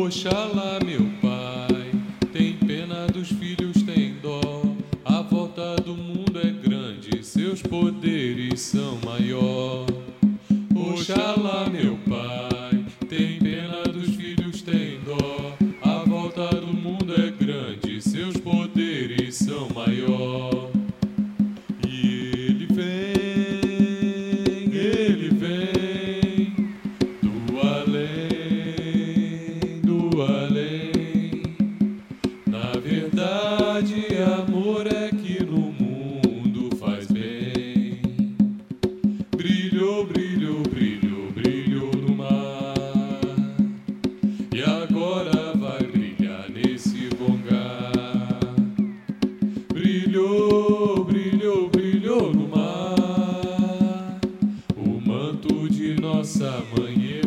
Oxalá, meu pai, tem pena dos filhos, tem dó. A volta do mundo é grande, seus poderes são maior. Oxalá, meu pai, tem pena dos filhos, tem dó. A volta do mundo é grande, seus poderes são maior. E ele vem do além, do além. Na verdade, amor é que no mundo faz bem. Brilhou, brilhou, brilhou, brilhou no mar, e agora vai brilhar nesse bongar. Brilhou, brilhou, brilhou no mar, o manto de nossa mãe.